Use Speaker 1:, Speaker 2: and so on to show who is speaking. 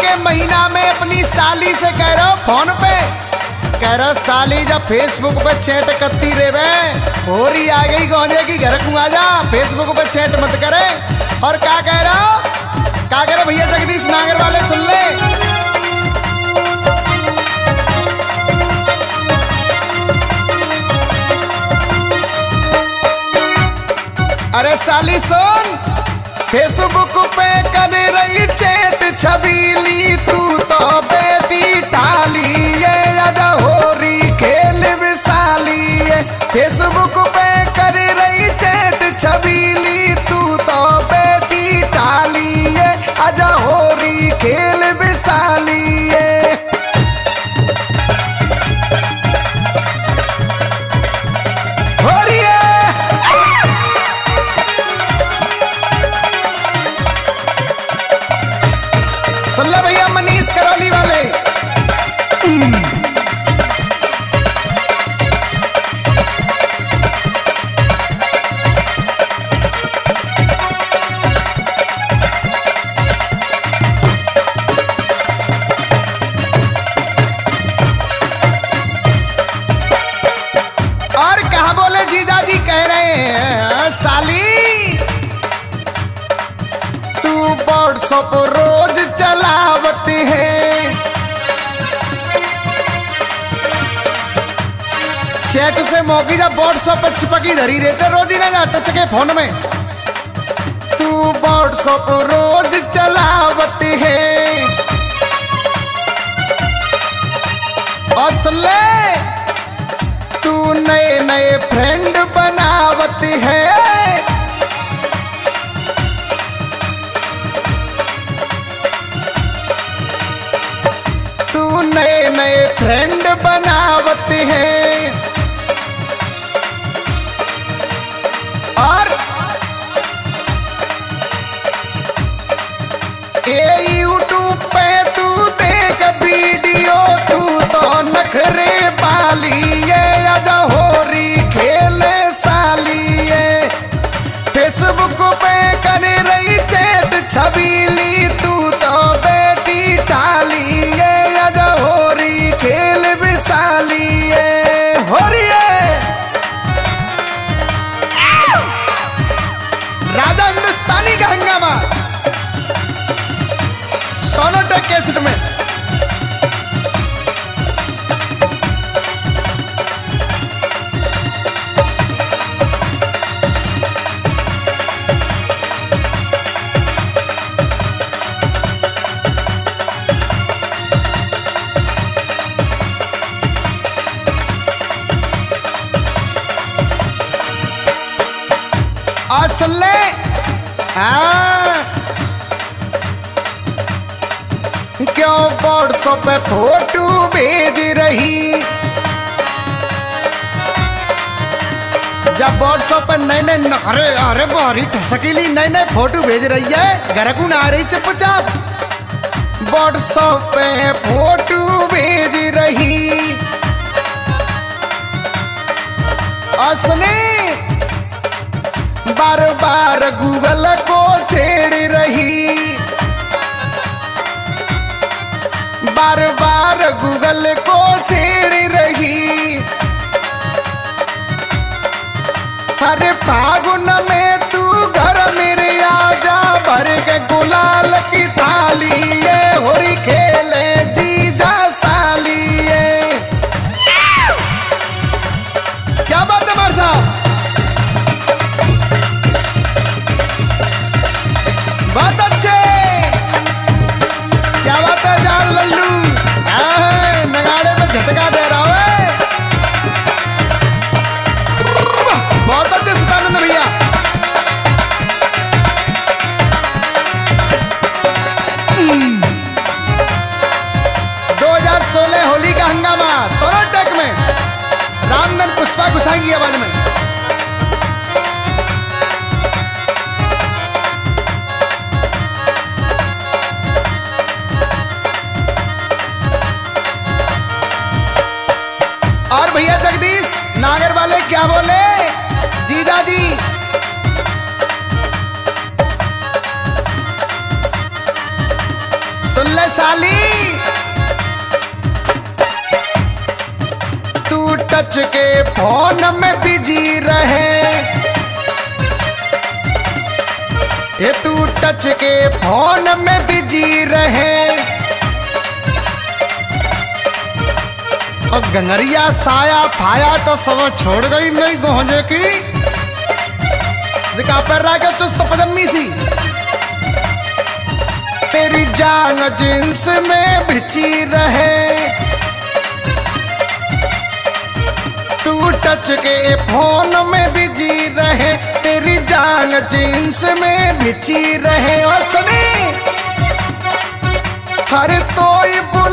Speaker 1: के महीना में अपनी साली से कह रहा फोन पे, कह रहा साली जब फेसबुक पे चैट करती रे वे हो रही आ गई गौजे की घर को आ जा, फेसबुक पे चैट मत करे। और क्या कह रहा भैया जगदीश नागर वाले सुन ले। अरे साली सुन, फेसबुक पे कर रही चैट छबीली, तू तो बेटी टाली ये अदा हो रही खेल विशाली ये। फेसबुक पे कर रही चैट छबीली, तू तो बेटी टाली ये अदा हो रही खेल विशाली ये। हो रही है सुन ले भैया मनीष करौली वाले। और कहा बोले जीजा जी कह रहे हैं साली तू व्हाट्सएप रोज चलावती है, चैट से मौकी जब व्हाट्सएप पर चिपकी धरी रहते रोज ही ना टच के फोन में। तू व्हाट्सएप रोज चलावती है और सुन ले तू नए नए फ्रेंड बनावती है। तू नए नए फ्रेंड बनावती है और ये यूट्यूब पे तू देख वीडियो, तू तो नखरे पाली ये अदा हो रही खेले साली ये। फेसबुक पे कर रही चैट छबीली, तू तो बेटी टाली ये अदा हो रही खेल विशाली ये। हो रही है राजा हिंदुस्तानी का हंगामा सोनोटेक कैसेट में। आज सुन ले क्यों व्हाट्सएप पे फोटो भेज रही, जब व्हाट्सएप पर नए नए अरे अरे बारी ठसकीली नए नए फोटो भेज रही है, घर को ना आ रही चुपचाप। व्हाट्सएप पे फोटो भेज रही और सुने बार बार गूगल को छेड़ रही, बार बार गूगल को छेड़ रही। हर फागुन में तू घर मेरे आजा, भर के गुलाल की थाली ये होरी खेले जीजा साली ये। क्या बात है मार साहब, बहुत अच्छे, क्या बात है जान लल्लू, नगाड़े में झटका दे रहा है। बहुत अच्छे सतानंद भैया। 2016 होली का हंगामा सोनोटेक में रामधन पुष्पा गुसाई की आवाज में। और भैया जगदीश नागर वाले क्या बोले जीजा जी, सुन ले साली, तू टच के फोन में बिजी रहे, ये तू टच के फोन में बिजी रहे, और गंगरिया साया फाया तो सब छोड़ गई नहीं गोहजे की, दिखा पर रहा के चुस्त पजम्मी सी, तेरी जान जींस में भिची रहे, तू टच के फोन में बिजी रहे, तेरी जान जींस में भिची रहे, और सुनी हर तो